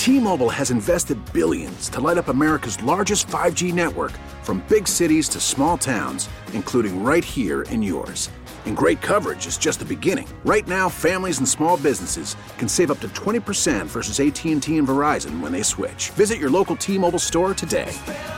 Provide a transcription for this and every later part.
T-Mobile has invested billions to light up America's largest 5G network, from big cities to small towns, including right here in yours. And great coverage is just the beginning. Right now, families and small businesses can save up to 20% versus AT&T and Verizon when they switch. Visit your local T-Mobile store today.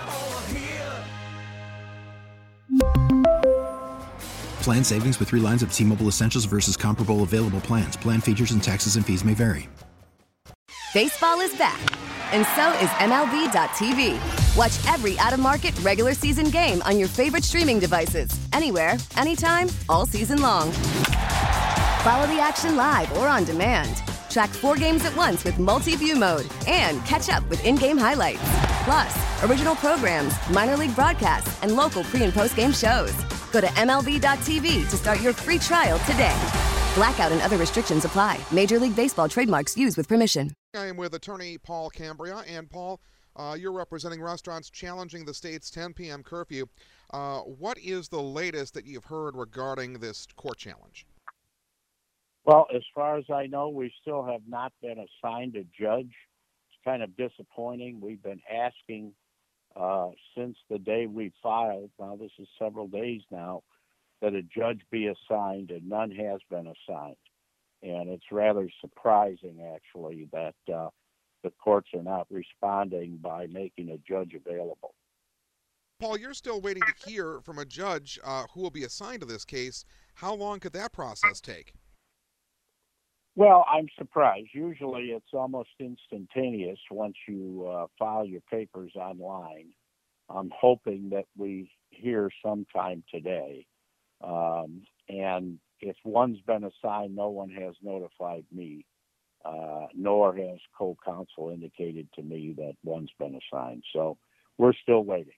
Plan savings with 3 lines of T-Mobile Essentials versus comparable available plans. Plan features and taxes and fees may vary. Baseball is back, and so is MLB.tv. Watch every out-of-market regular season game on your favorite streaming devices, anywhere, anytime, all season long. Follow the action live or on demand. Track 4 games at once with multi-view mode and catch up with in-game highlights. Plus, original programs, minor league broadcasts, and local pre- and post-game shows. Go to MLB.tv to start your free trial today. Blackout and other restrictions apply. Major League Baseball trademarks used with permission. I am with attorney Paul Cambria. And Paul, you're representing restaurants challenging the state's 10 p.m. curfew. What is the latest that you've heard regarding this court challenge? Well, as far as I know, we still have not been assigned a judge. It's kind of disappointing. We've been asking since the day we filed, now this is several days now, that a judge be assigned, and none has been assigned. And it's rather surprising, actually, that the courts are not responding by making a judge available. Paul, you're still waiting to hear from a judge who will be assigned to this case. How long could that process take? Well, I'm surprised. Usually it's almost instantaneous once you file your papers online. I'm hoping that we hear sometime today. And if one's been assigned, no one has notified me, nor has co-counsel indicated to me that one's been assigned. So we're still waiting.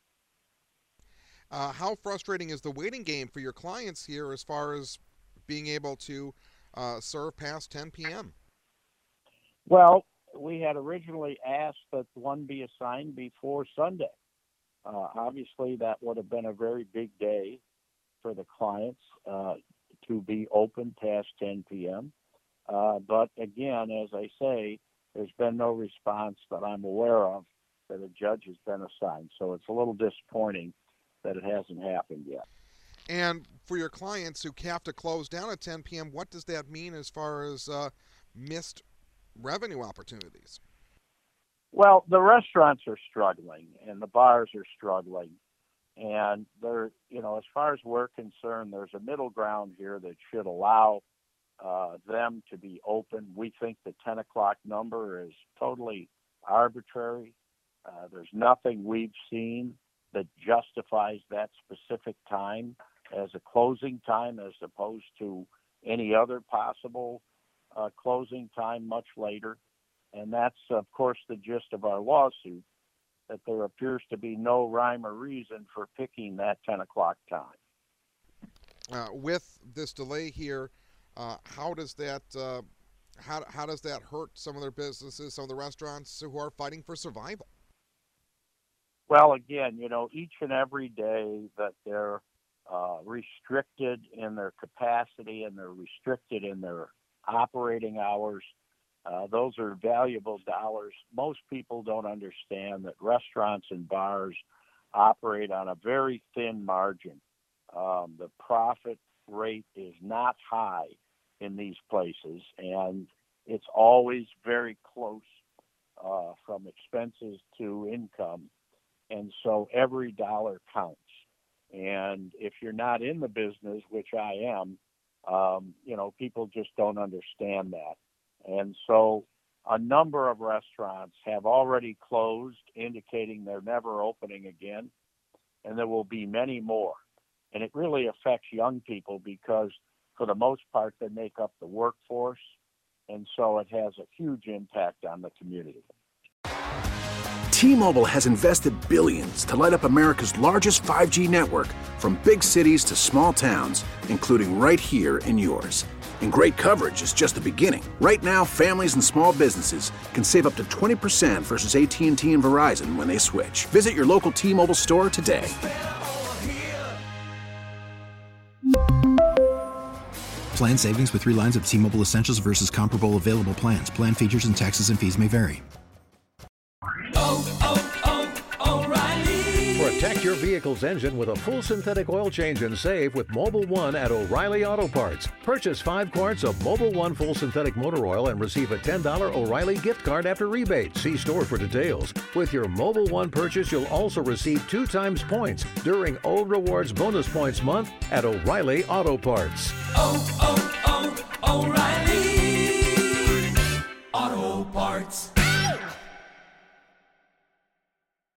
How frustrating is the waiting game for your clients here as far as being able to serve past 10 p.m.? Well, we had originally asked that one be assigned before Sunday. Obviously, that would have been a very big day for the clients to be open past 10 p.m. But again, as I say, there's been no response that I'm aware of that a judge has been assigned. So it's a little disappointing that it hasn't happened yet. And for your clients who have to close down at 10 p.m., what does that mean as far as missed revenue opportunities? Well, the restaurants are struggling and the bars are struggling. And they're, as far as we're concerned, there's a middle ground here that should allow them to be open. We think the 10 o'clock number is totally arbitrary. There's nothing we've seen that justifies that specific time as a closing time as opposed to any other possible closing time much later. And that's, of course, the gist of our lawsuit, that there appears to be no rhyme or reason for picking that 10 o'clock time. With this delay here, how does that hurt some of their businesses, some of the restaurants who are fighting for survival? Well, again, each and every day that they're restricted in their capacity and they're restricted in their operating hours, those are valuable dollars. Most people don't understand that restaurants and bars operate on a very thin margin. The profit rate is not high in these places, and it's always very close from expenses to income. And so every dollar counts. And if you're not in the business, which I am, people just don't understand that. And so a number of restaurants have already closed, indicating they're never opening again. And there will be many more. And it really affects young people because, for the most part, they make up the workforce. And so it has a huge impact on the community. T-Mobile has invested billions to light up America's largest 5G network, from big cities to small towns, including right here in yours. And great coverage is just the beginning. Right now, families and small businesses can save up to 20% versus AT&T and Verizon when they switch. Visit your local T-Mobile store today. Plan savings with 3 lines of T-Mobile Essentials versus comparable available plans. Plan features and taxes and fees may vary. your vehicle's engine with a full synthetic oil change and save with Mobil 1 at O'Reilly Auto Parts. Purchase 5 quarts of Mobil 1 full synthetic motor oil and receive a $10 O'Reilly gift card after rebate. See store for details. With your Mobil 1 purchase, you'll also receive 2 times points during Old Rewards Bonus Points Month at O'Reilly Auto Parts. O'Reilly